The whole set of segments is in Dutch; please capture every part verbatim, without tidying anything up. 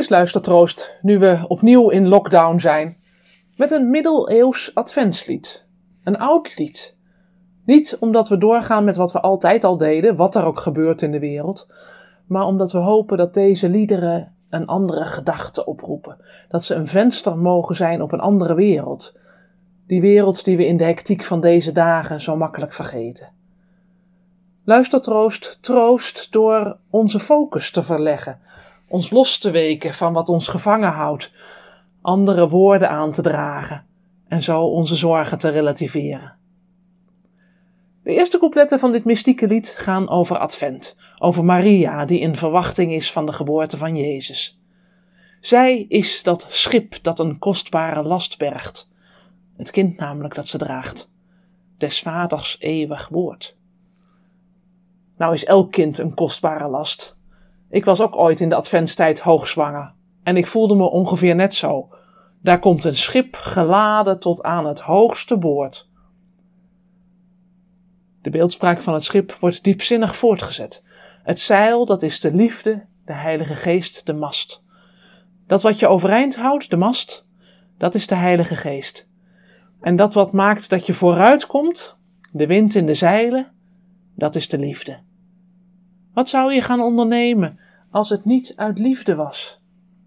is Luistertroost, nu we opnieuw in lockdown zijn, met een middeleeuws adventslied. Een oud lied. Niet omdat we doorgaan met wat we altijd al deden, wat er ook gebeurt in de wereld, maar omdat we hopen dat deze liederen een andere gedachte oproepen. Dat ze een venster mogen zijn op een andere wereld. Die wereld die we in de hectiek van deze dagen zo makkelijk vergeten. Luistertroost troost door onze focus te verleggen, ons los te weken van wat ons gevangen houdt, andere woorden aan te dragen en zo onze zorgen te relativeren. De eerste coupletten van dit mystieke lied gaan over Advent, over Maria die in verwachting is van de geboorte van Jezus. Zij is dat schip dat een kostbare last bergt, het kind namelijk dat ze draagt, des vaders eeuwig woord. Nou is elk kind een kostbare last. Ik was ook ooit in de adventstijd hoogzwanger en ik voelde me ongeveer net zo. Daar komt een schip geladen tot aan het hoogste boord. De beeldspraak van het schip wordt diepzinnig voortgezet. Het zeil, dat is de liefde, de Heilige Geest, de mast. Dat wat je overeind houdt, de mast, dat is de Heilige Geest. En dat wat maakt dat je vooruit komt, de wind in de zeilen, dat is de liefde. Wat zou je gaan ondernemen als het niet uit liefde was?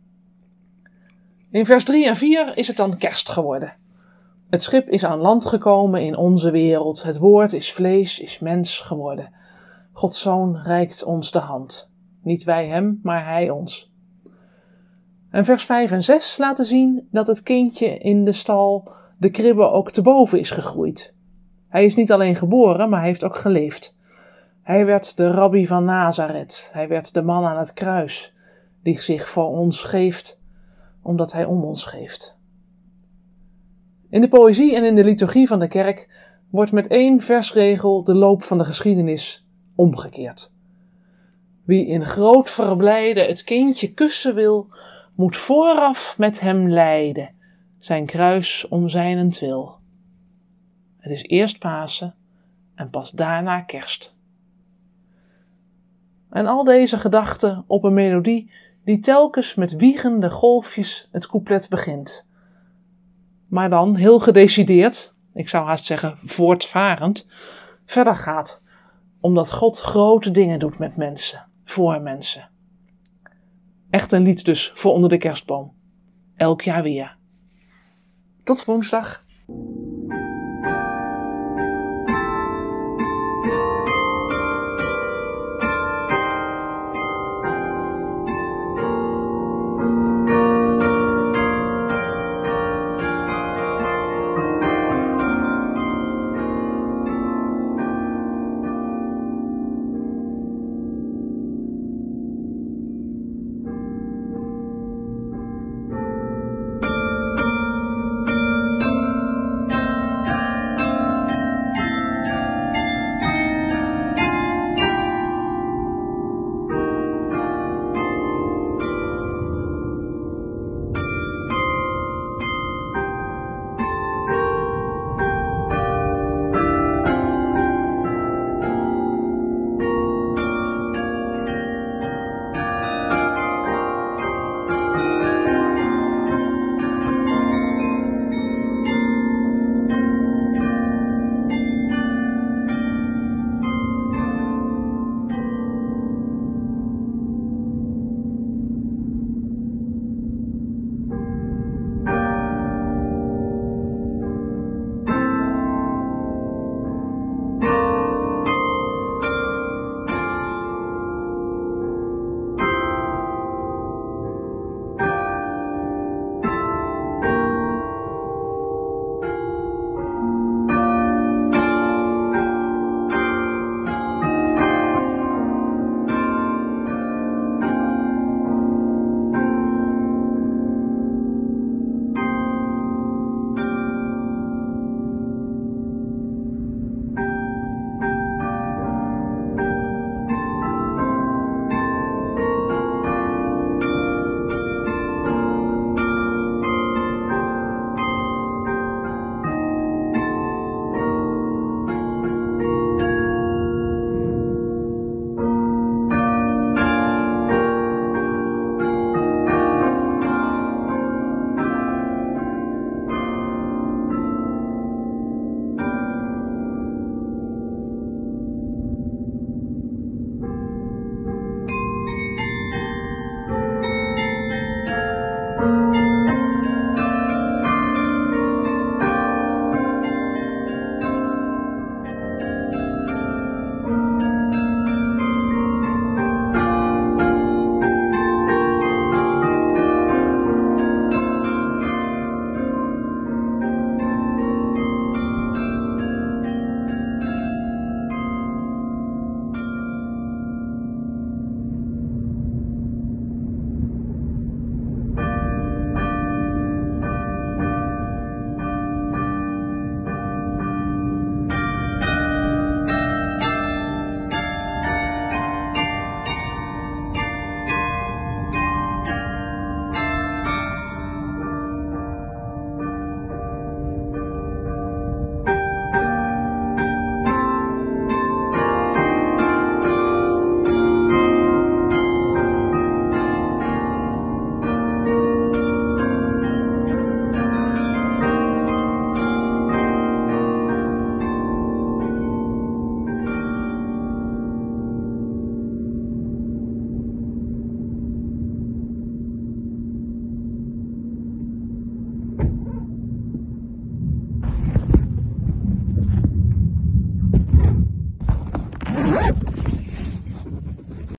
In vers drie en vier is het dan kerst geworden. Het schip is aan land gekomen in onze wereld. Het woord is vlees, is mens geworden. Gods Zoon reikt ons de hand. Niet wij hem, maar hij ons. En vers vijf en zes laten zien dat het kindje in de stal, de kribbe, ook te boven is gegroeid. Hij is niet alleen geboren, maar hij heeft ook geleefd. Hij werd de rabbi van Nazareth. Hij werd de man aan het kruis, die zich voor ons geeft, omdat hij om ons geeft. In de poëzie en in de liturgie van de kerk wordt met één versregel de loop van de geschiedenis omgekeerd. Wie in groot verblijden het kindje kussen wil, moet vooraf met hem lijden, zijn kruis om zijnentwil. Het is eerst Pasen en pas daarna kerst. En al deze gedachten op een melodie die telkens met wiegende golfjes het couplet begint. Maar dan heel gedecideerd, ik zou haast zeggen voortvarend, verder gaat, omdat God grote dingen doet met mensen, voor mensen. Echt een lied dus voor onder de kerstboom. Elk jaar weer. Tot woensdag.